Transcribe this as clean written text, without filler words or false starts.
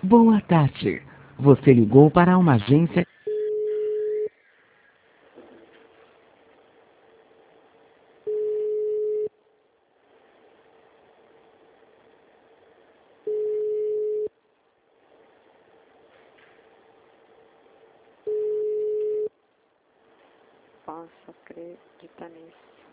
Boa tarde. Você ligou para uma agência. Posso acreditar nisso.